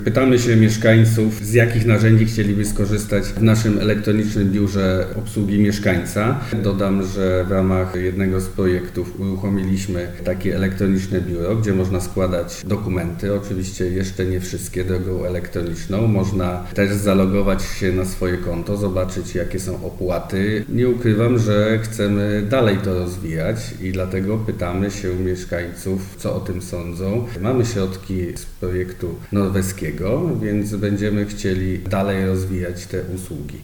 Pytamy się mieszkańców, z jakich narzędzi chcieliby skorzystać w naszym elektronicznym biurze obsługi mieszkańca. Dodam, że w ramach jednego z projektów uruchomiliśmy takie elektroniczne biuro, gdzie można składać dokumenty. Oczywiście jeszcze nie wszystkie drogą elektroniczną. Można też zalogować się na swoje konto, zobaczyć jakie są opłaty. Nie ukrywam, że chcemy dalej to rozwijać i dlatego pytamy się mieszkańców, co o tym sądzą. Mamy środki z projektu norweskiego, więc będziemy chcieli dalej rozwijać te usługi.